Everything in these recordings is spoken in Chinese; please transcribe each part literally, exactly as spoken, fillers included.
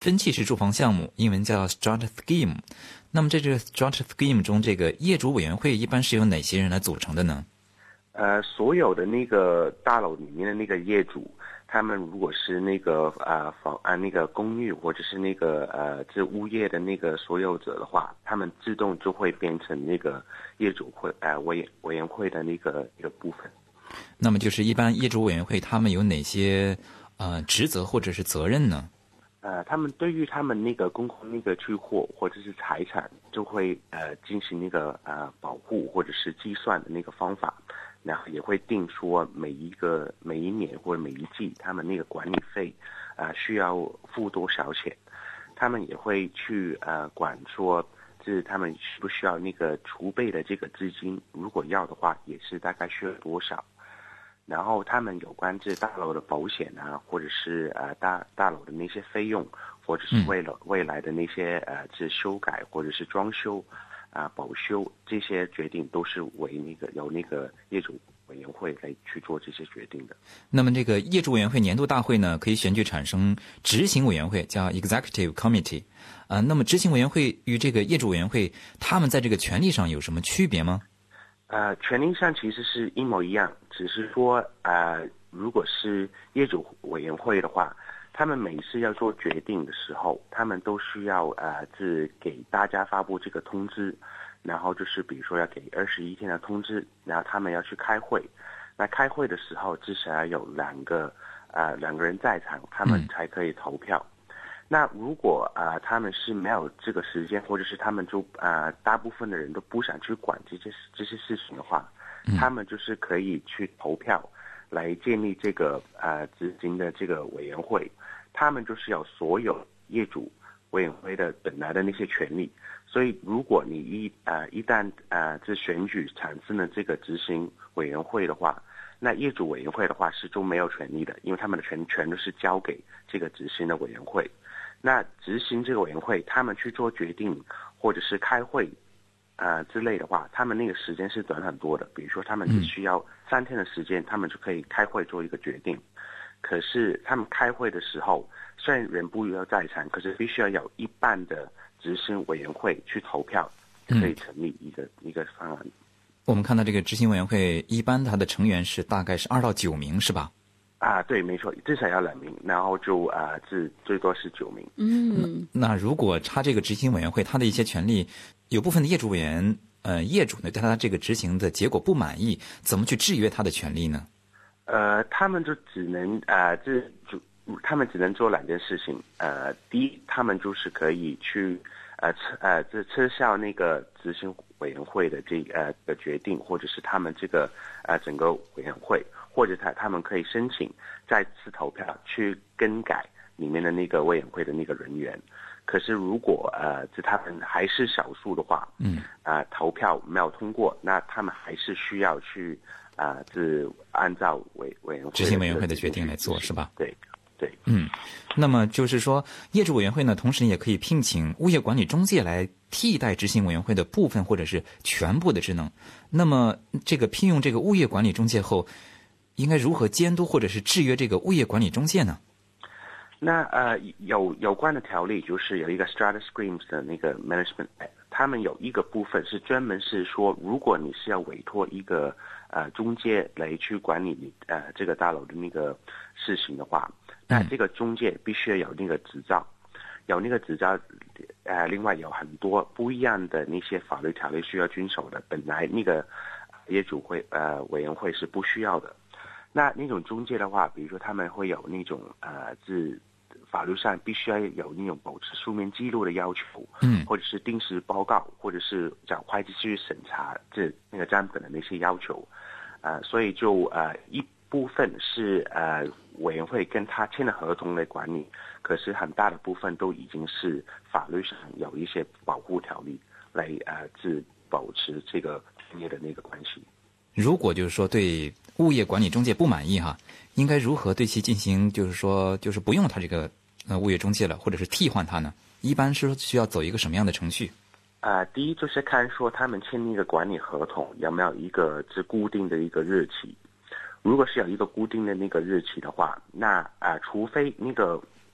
分契式住房项目，英文叫 Strata Scheme。那么在这个 Strata Scheme 中，这个业主委员会一般是由哪些人来组成的呢？ 呃，所有的那个大楼里面的那个业主，他们如果是那个呃房啊那个公寓或者是那个呃这物业的那个所有者的话，他们自动就会变成那个业主会呃委委员会的那个一个部分。 那么就是一般业主委员会他们有哪些呃职责或者是责任呢？ 呃，他们对于他们那个公共那个区货或者是财产，就会呃进行那个呃保护或者是计算的那个方法。然后也会定说每一个每一年或者每一季他们那个管理费啊、呃、需要付多少钱，他们也会去呃管说就是他们需不需要那个储备的这个资金，如果要的话也是大概需要多少。然后他们有关这大楼的保险啊，或者是呃大大楼的那些费用，或者是为了未来的那些呃这修改或者是装修啊、保修这些决定都是为那个由那个业主委员会来去做这些决定的。 那么这个业主委员会年度大会呢，可以选举产生执行委员会，叫 Executive Committee。啊、呃，那么执行委员会与这个业主委员会，他们在这个权利上有什么区别吗？ 呃，权利上其实是一模一样，只是说呃，如果是业主委员会的话，他们每次要做决定的时候，他们都需要呃，是给大家发布这个通知，然后就是比如说要给二十一天的通知，然后他们要去开会。那开会的时候至少要有两个呃两个人在场，他们才可以投票。嗯、那如果呃他们是没有这个时间，或者是他们就呃大部分的人都不想去管这些这些事情的话，嗯、他们就是可以去投票来建立这个呃执行的这个委员会。他们就是有所有业主委员会的本来的那些权利，所以如果你一呃一旦呃这选举产生了这个执行委员会的话，那业主委员会的话是就没有权利的，因为他们的权全都是交给这个执行的委员会。那执行这个委员会，他们去做决定或者是开会呃之类的话，他们那个时间是短很多的。比如说他们只需要三天的时间，他们就可以开会做一个决定。可是他们开会的时候，虽然人不要在场，可是必须要有一半的执行委员会去投票，可以成立一个、嗯、一个方案。 我们看到这个执行委员会一般它的成员是大概是二到九名，是吧？ 啊，对，没错，至少要两名，然后就啊，至最多是九名。 嗯，那如果他这个执行委员会他的一些权利，有部分的业主委员呃业主呢对他这个执行的结果不满意，怎么去制约他的权利呢？ 呃，他们就只能啊，这、呃、就他们只能做两件事情。呃，第一，他们就是可以去呃呃这撤销那个执行委员会的这呃的决定，或者是他们这个呃整个委员会，或者他他们可以申请再次投票去更改里面的那个委员会的那个人员。可是如果呃这他们还是少数的话，嗯，啊、呃、投票没有通过，那他们还是需要去。啊，是按照委委员会执行委员会的决定来做，是吧？ 对，对， 嗯，那么就是说，业主委员会呢，同时也可以聘请物业管理中介来替代执行委员会的部分或者是全部的职能。那么，这个聘用这个物业管理中介后，应该如何监督或者是制约这个物业管理中介呢？ 那呃，有有关的条例就是有一个 Strata Schemes 的那个 Management Act， 他们有一个部分是专门是说，如果你是要委托一个呃中介来去管理你呃这个大楼的那个事情的话，那这个中介必须要有那个执照，有那个执照，呃，另外有很多不一样的那些法律条例需要遵守的，本来那个业主会呃委员会是不需要的。那那种中介的话，比如说他们会有那种呃是。法律上必须要有那种保持书面记录的要求，嗯，或者是定时报告，或者是找会计师审查这那个账本的那些要求，呃，所以就呃一部分是呃委员会跟他签了合同来管理，可是很大的部分都已经是法律上有一些保护条例来呃是保持这个专业的那个关系。 如果就是说对物业管理中介不满意哈，应该如何对其进行就是说就是不用他这个呃物业中介了，或者是替换他呢？一般是需要走一个什么样的程序？ 啊、呃，第一就是看说他们签一个管理合同有没有一个是固定的一个日期。如果是有一个固定的那个日期的话，那啊、呃，除非那个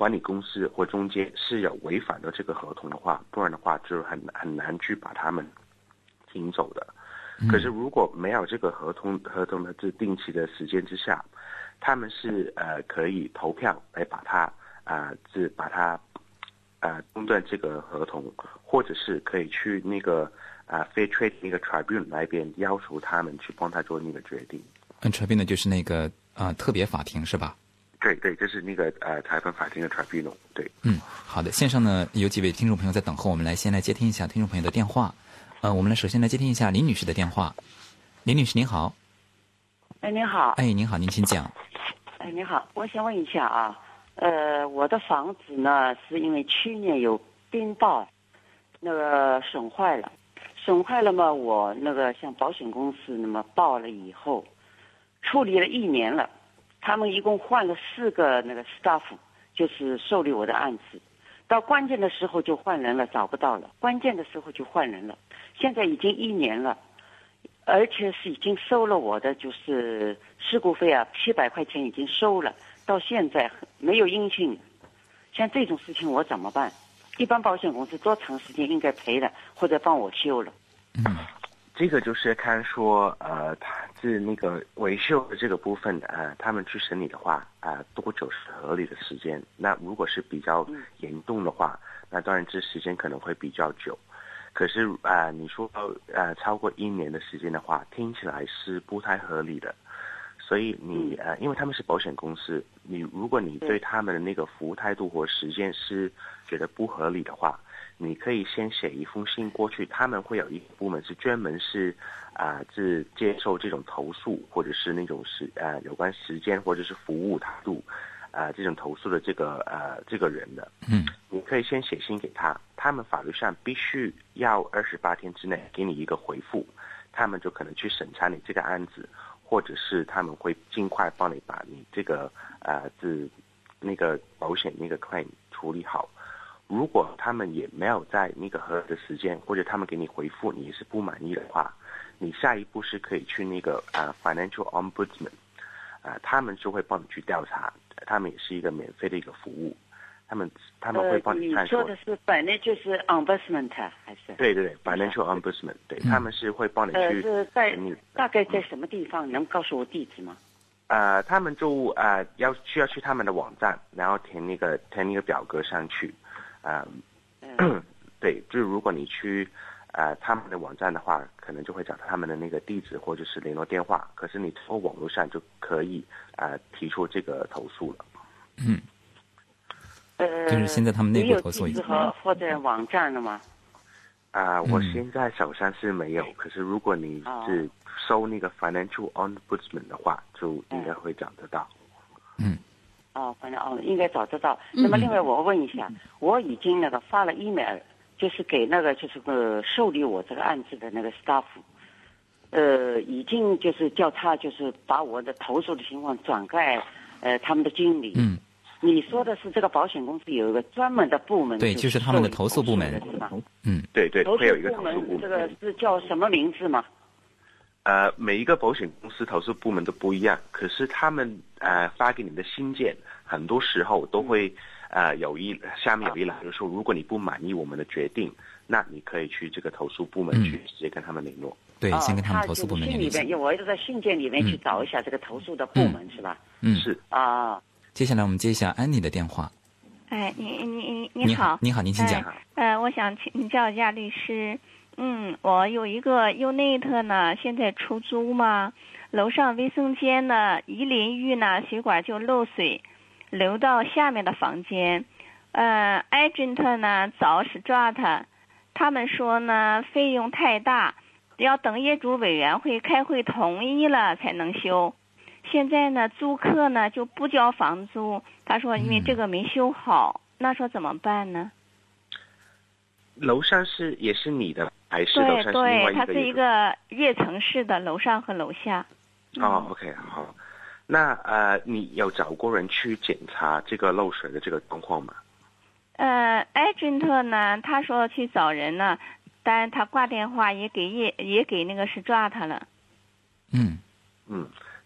管理公司或中介是有违反的这个合同的话，不然的话就很很难去把他们请走的。可是如果没有这个合同合同的这定期的时间之下，他们是呃可以投票来把它啊是、呃、把它啊中断这个合同，或者是可以去那个啊、呃、Fair Trade 那个 Tribunal 那边要求他们去帮他做那个决定。 嗯 ，Tribunal 就是那个啊、呃、特别法庭是吧？ 对对，这是那个呃裁判法庭的 Tribunal。对， 嗯，好的。线上呢有几位听众朋友在等候，我们来先来接听一下听众朋友的电话。呃，我们来首先来接听一下林女士的电话。林女士您好。 哎，您好。 哎，您好，您请讲。 哎，您好，我想问一下啊，呃，我的房子呢是因为去年有冰雹，那个损坏了，损坏了嘛，我那个向保险公司那么报了以后，处理了一年了，他们一共换了四个那个 staff， 就是受理我的案子。到关键的时候就换人了，找不到了。关键的时候就换人了，现在已经一年了，而且是已经收了我的就是事故费啊，七百块钱已经收了，到现在没有音讯。像这种事情我怎么办？一般保险公司多长时间应该赔了，或者帮我修了？ 嗯， 这个就是看说呃，他是那个维修的这个部分呃，他们去审理的话啊、呃，多久是合理的时间？那如果是比较严重的话，那当然这时间可能会比较久。可是啊、呃，你说呃超过一年的时间的话，听起来是不太合理的。所以你呃，因为他们是保险公司，你如果你对他们的那个服务态度或时间是觉得不合理的话，你可以先写一封信过去，他们会有一个部门是专门是啊，是、呃、接受这种投诉或者是那种时呃有关时间或者是服务态度啊、呃、这种投诉的这个呃这个人的。 嗯， 你可以先写信给他，他们法律上必须要二十八天之内给你一个回复，他们就可能去审查你这个案子，或者是他们会尽快帮你把你这个呃是那个保险那个 claim 处理好。如果他们也没有在那个合理的时间，或者他们给你回复你也是不满意的话，你下一步是可以去那个呃 Financial Ombudsman， 啊、呃，他们就会帮你去调查，他们也是一个免费的一个服务，他们他们会帮你看说。 呃、你说的是本来就是 Ombudsman 还是？ 对对对 ，Financial Ombudsman， 对、嗯，他们是会帮你去。 呃，是在大概在什么地方？能告诉我地址吗？ 呃，他们就呃要需要去他们的网站，然后填那个填那个表格上去。啊、呃嗯，对，就是如果你去呃他们的网站的话，可能就会找到他们的那个地址或者是联络电话。可是你从网络上就可以呃提出这个投诉了。 嗯， 呃， 就是现在他们内部投诉已经和或者网站了吗？ 啊、呃，我现在手上是没有。嗯、可是如果你是搜那个 Financial Ombudsman 的话，就应该会找得到。 嗯。 哦，反正哦，应该找得到。那么另外我问一下，嗯、我已经那个发了 email， 就是给那个就是个受理我这个案子的那个 staff， 呃，已经就是叫他就是把我的投诉的情况转给呃他们的经理。 嗯， 你说的是这个保险公司有一个专门的部门， 对，就是他们的投诉部门， 是吧？ 嗯，对对，会有一个投诉部门。 这个是叫什么名字吗？ 呃，每一个保险公司投诉部门都不一样，可是他们呃发给你的信件，很多时候都会呃有一下面有一栏就说，如果你不满意我们的决定，那你可以去这个投诉部门去直接跟他们联络。 嗯、对，先跟他们投诉部门联系。 信里边，我要在信件里面去找一下这个投诉的部门， 嗯、 是吧？ 嗯， 是啊。 接下来我们接一下安妮的电话。 哎，你你你你好，你好，您请讲。 呃，我想请教一下律师。嗯，我有一个 unit 呢，现在出租嘛，楼上卫生间呢一淋雨呢，水管就漏水，流到下面的房间。呃 agent 呢找是抓他，他们说呢费用太大，要等业主委员会开会同意了才能修。现在呢租客呢就不交房租，他说因为这个没修好，嗯、那说怎么办呢？ 楼上是也是你的还是楼上是另外一个？ 对对，它是一个跃层式的，楼上和楼下。 哦、嗯、，OK， 好。那呃，你有找过人去检查这个漏水的这个状况吗？ 呃 ，agent 呢，他说去找人呢，但他挂电话也给业也给那个是抓他了。 嗯嗯，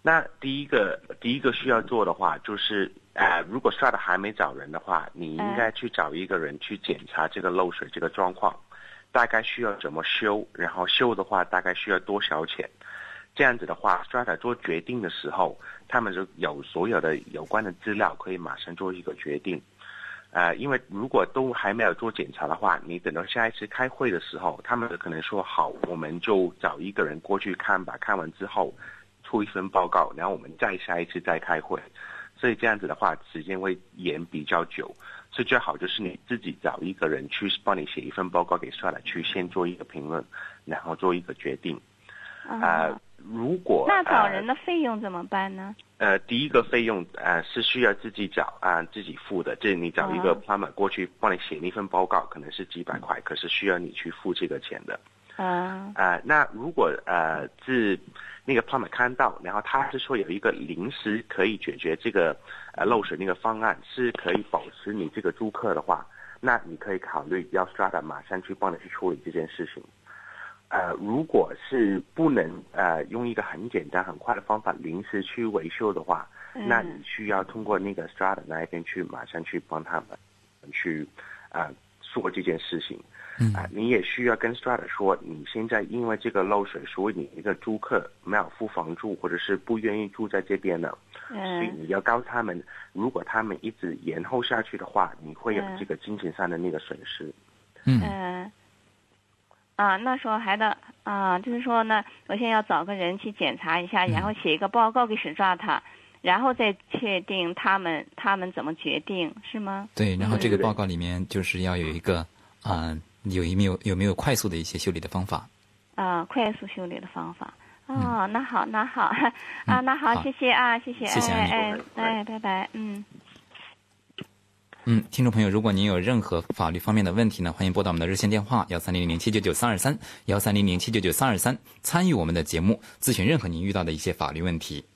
那第一个第一个需要做的话，就是呃，如果刷的还没找人的话，你应该去找一个人去检查这个漏水这个状况，大概需要怎么修，然后修的话大概需要多少钱。这样子的话 ，Strata 做决定的时候，他们就有所有的有关的资料，可以马上做一个决定。呃，因为如果都还没有做检查的话，你等到下一次开会的时候，他们可能说好，我们就找一个人过去看吧，看完之后出一份报告，然后我们再下一次再开会。所以这样子的话，时间会延比较久。所以最好就是你自己找一个人去帮你写一份报告给Strata，去先做一个评论，然后做一个决定。啊、呃，如果那找人的费用怎么办呢？ 呃，第一个费用呃是需要自己找啊、呃、自己付的，这你找一个 plumber 过去帮你写那份报告，可能是几百块，可是需要你去付这个钱的。 啊、 呃，那如果呃是那个 plumber 看到，然后他是说有一个临时可以解决这个呃漏水那个方案，是可以保持你这个租客的话，那你可以考虑要 Strata 马上去帮你去处理这件事情。呃，如果是不能呃用一个很简单很快的方法临时去维修的话，嗯、那你需要通过那个 Strata 那一边去马上去帮他们去呃做这件事情。 嗯啊、呃，你也需要跟 Strata 说，你现在因为这个漏水，所以你一个租客没有付房租，或者是不愿意住在这边了，嗯、所以你要告诉他们，如果他们一直延后下去的话，你会有这个金钱上的那个损失。 嗯。 嗯啊，那时候还得啊，就是说呢，我现在要找个人去检查一下，然后写一个报告给Strata，然后再确定他们他们怎么决定，是吗？ 对，然后这个报告里面就是要有一个啊、呃，有没有有没有快速的一些修理的方法？ 啊，快速修理的方法。哦，嗯、那好，那好啊，那好，谢谢啊，谢谢， 谢谢哎哎哎，拜拜，嗯。 嗯，听众朋友，如果您有任何法律方面的问题呢，欢迎拨打我们的热线电话幺三零零七九九三二三幺三零零七九九三二三，参与我们的节目，咨询任何您遇到的一些法律问题。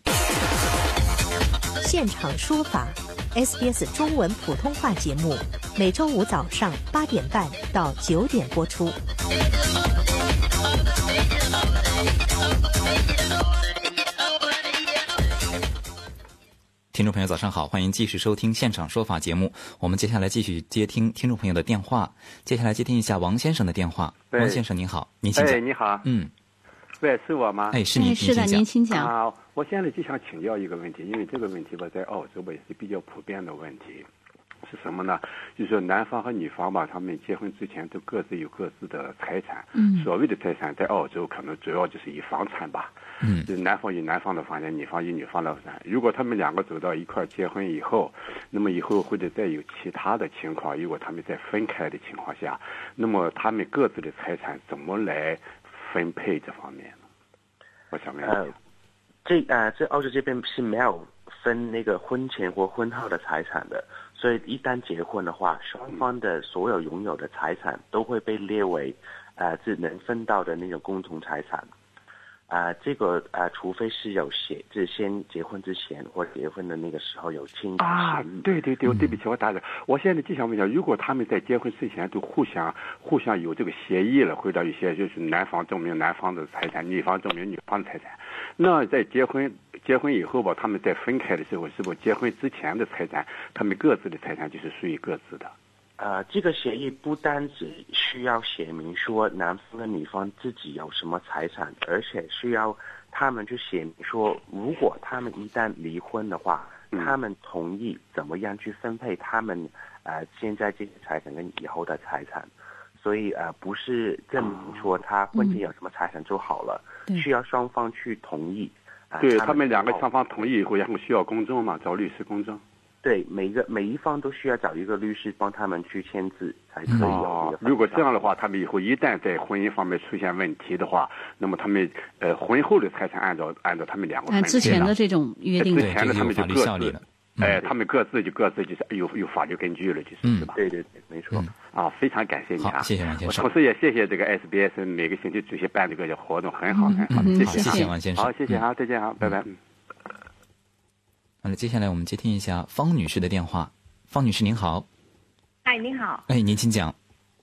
现场说法 ，S B S 中文普通话节目，每周五早上八点半到九点播出。 听众朋友早上好，欢迎继续收听现场说法节目。我们接下来继续接听听众朋友的电话，接下来接听一下王先生的电话。王先生您好，您请讲。 哎，你好。 嗯。 喂，是我吗？ 哎，是您， 是的，您请讲。 啊，我现在就想请教一个问题，因为这个问题吧，在澳洲吧也是比较普遍的问题。是什么呢？就是说男方和女方吧，他们结婚之前都各自有各自的财产。嗯。所谓的财产，在澳洲可能主要就是以房产吧。 嗯， 就男方有男方的房产，女方有女方的房产。如果他们两个走到一块儿结婚以后，那么以后或者再有其他的情况，如果他们在分开的情况下，那么他们各自的财产怎么来分配这方面呢？我想问一下。 呃，这呃，在澳洲这边是没有分那个婚前或婚后的财产的，所以一旦结婚的话，双方的所有拥有的财产都会被列为呃是能分到的那种共同财产。啊、呃，这个啊、呃，除非是有写，就是先结婚之前或结婚的那个时候有签啊，对对对，对不起，我打扰。我现在就想问一下，如果他们在结婚之前都互相互相有这个协议了，或者有些就是男方证明男方的财产，女方证明女方的财产，那在结婚结婚以后吧，他们在分开的时候，是不是结婚之前的财产，他们各自的财产就是属于各自的？ 呃，这个协议不单只需要写明说男方跟女方自己有什么财产，而且需要他们去写明说，如果他们一旦离婚的话，嗯、他们同意怎么样去分配他们呃现在这些财产跟以后的财产。所以呃，不是证明说他婚前有什么财产就好了，嗯、需要双方去同意。呃、 对他们两个双方同意以后，然后需要公证嘛，找律师公证。 对，每个每一方都需要找一个律师帮他们去签字才可以有、 哦。如果这样的话，他们以后一旦在婚姻方面出现问题的话，那么他们呃婚后的财产按照按照他们两个按之前的这种约定， 之前的他们就各自， 嗯、 哎，他们各自就各自就是有有法律根据了，就是、 嗯、 是吧？ 对对对，没错。 嗯、啊，非常感谢你啊， 谢谢王先生。 同时也谢谢这个 S B S 每个星期主席办这个活动，很好很好， 嗯、 谢谢，谢谢王先生。 好，谢谢啊，再见啊，拜拜。嗯。 好了，接下来我们接听一下方女士的电话。方女士您好。 哎，您好。 哎，您请讲。 啊，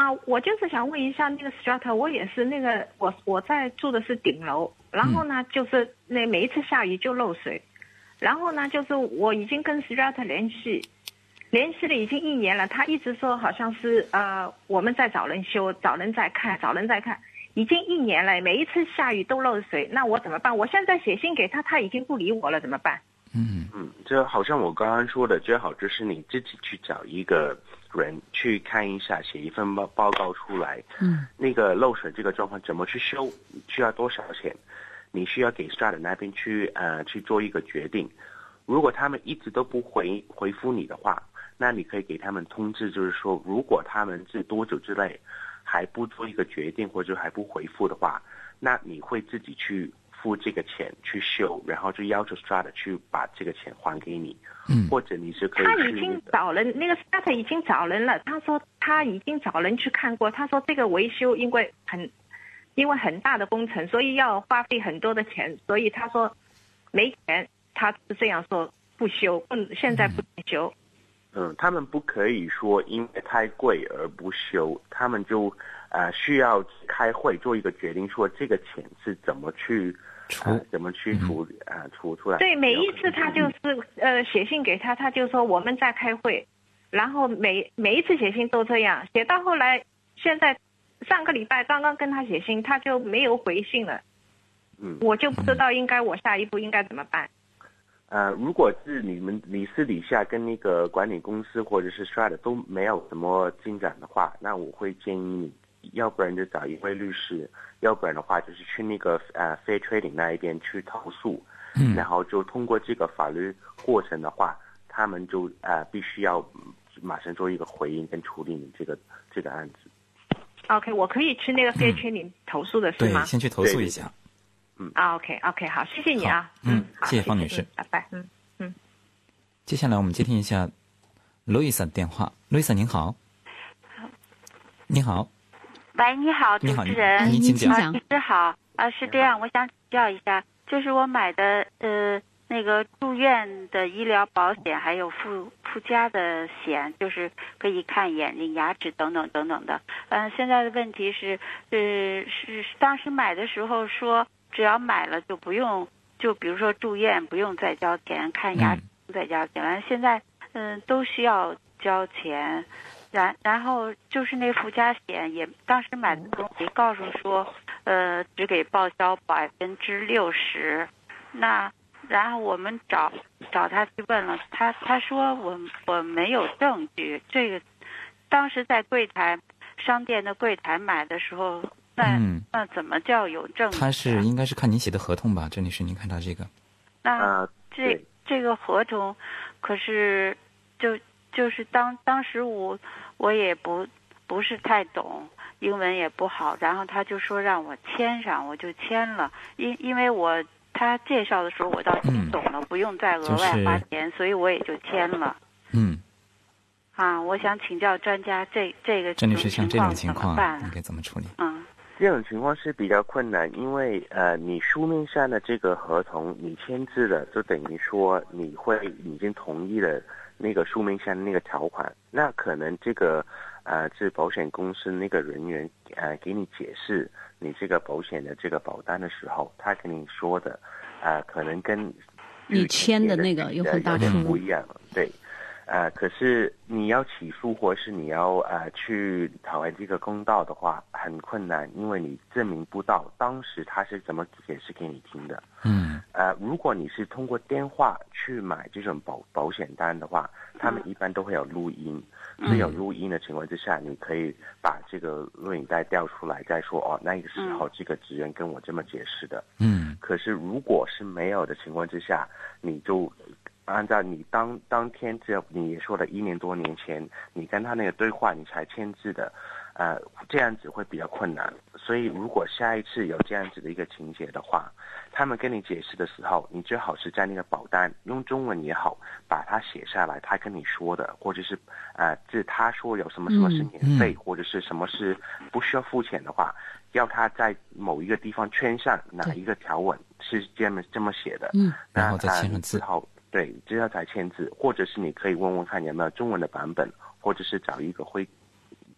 啊，我就是想问一下那个 strata， 我也是那个我我在住的是顶楼，然后呢、嗯、就是那每一次下雨就漏水，然后呢就是我已经跟 strata 联系，联系了已经一年了，他一直说好像是呃我们在找人修，找人在看，找人在看，已经一年了，每一次下雨都漏水，那我怎么办？我现在写信给他，他已经不理我了，怎么办？ 嗯嗯，这好像我刚刚说的，最好就是你自己去找一个人去看一下，写一份报报告出来。嗯，那个漏水这个状况怎么去修，需要多少钱？你需要给 Strata 那边去呃去做一个决定。如果他们一直都不回回复你的话，那你可以给他们通知，就是说，如果他们是多久之内还不做一个决定或者还不回复的话，那你会自己去付这个钱去修，然后就要求 Strata 去把这个钱还给你。嗯，或者你是可以。 他已经找人，那个 Strata 已经找人了。他说他已经找人去看过。他说这个维修因为很，因为很大的工程，所以要花费很多的钱，所以他说没钱，他是这样说不修，嗯，现在不能修。 嗯，他们不可以说因为太贵而不修，他们就呃需要开会做一个决定，说这个钱是怎么去。呃、怎么去除啊、呃、除出来？ 对，每一次他就是呃写信给他，他就说我们在开会，然后每每一次写信都这样，写到后来，现在上个礼拜刚刚跟他写信，他就没有回信了。嗯，我就不知道应该我下一步应该怎么办。 呃，如果是你们你私底下跟那个管理公司或者是 Strata 都没有什么进展的话，那我会建议你。要不然就找一位律师，要不然的话就是去那个呃 Fair Trading 那一边去投诉，嗯，然后就通过这个法律过程的话，他们就呃必须要马上做一个回应跟处理你这个这个案子。 OK， 我可以去那个 Fair Trading 投诉的是吗？ 对，先去投诉一下。 嗯啊 ，OK OK， 好，谢谢你啊， 嗯， 好谢谢方女士， 拜拜，嗯嗯。 接下来我们接听一下路易莎的电话，路易莎您好。你好。 喂，你好，主持人， 你请讲。 律师好，啊，是这样，我想请教一下，就是我买的呃那个住院的医疗保险，还有附附加的险，就是可以看眼睛、牙齿等等等等的。嗯、呃，现在的问题是，呃，是当时买的时候说，只要买了就不用，就比如说住院不用再交钱，看牙齿不再交钱，完、嗯、现在嗯、呃、都需要交钱。然然后就是那附加险也当时买的时候也告诉说，呃，只给报销百分之六十。那然后我们找找他去问了，他他说我我没有证据。这个当时在柜台商店的柜台买的时候，那、嗯、那怎么叫有证据？ 他是应该是看您写的合同吧？郑女士，您看他这个。 那这这个合同，可是就就是当当时我。我也不不是太懂，英文也不好，然后他就说让我签上，我就签了。因因为我他介绍的时候我倒听懂了，嗯、不用再额外花钱，就是、所以我也就签了。 嗯。 啊，我想请教专家，这这个郑女士像这种情况应该怎么处理？ 嗯， 这种情况是比较困难，因为呃，你书面上的这个合同你签字了，就等于说你会已经同意了。那个书面上的那个条款，那可能这个呃是保险公司那个人员呃给你解释你这个保险的这个保单的时候，他跟你说的呃可能跟你签的那个有很大出入不一样，对。呃，可是你要起诉或是你要呃去讨回这个公道的话，很困难，因为你证明不到当时他是怎么解释给你听的。 嗯。 呃，如果你是通过电话去买这种保保险单的话，他们一般都会有录音。嗯。所以有录音的情况之下，你可以把这个录影带调出来，再说哦，那个时候这个职员跟我这么解释的。 嗯。 可是如果是没有的情况之下，你就。按照你当当天，只有你也说了一年多年前，你跟他那个对话，你才签字的，呃，这样子会比较困难。所以，如果下一次有这样子的一个情节的话，他们跟你解释的时候，你最好是在那个保单用中文也好，把它写下来，他跟你说的，或者是呃，是他说有什么什么是免费，嗯嗯、或者是什么是不需要付钱的话，要他在某一个地方圈上哪一个条文是这么这么写的， 嗯，然后再签上字。 呃对，之后才签字，或者是你可以问问看有没有中文的版本，或者是找一个会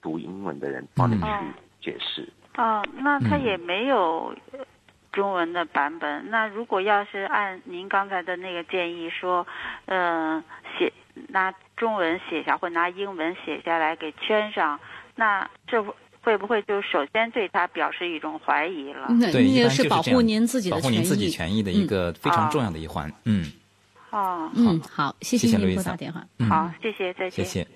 读英文的人帮你去解释。 哦，那他也没有中文的版本。嗯、那如果要是按您刚才的那个建议说，嗯、呃，写拿中文写下或拿英文写下来给圈上，那这会不会就首先对他表示一种怀疑了？ 嗯、 对， 那是保护您自己的保护您自己权益的一个非常重要的一环。嗯。 哦， 嗯，好，谢谢您拨打电话。 好，谢谢，再见。 谢谢。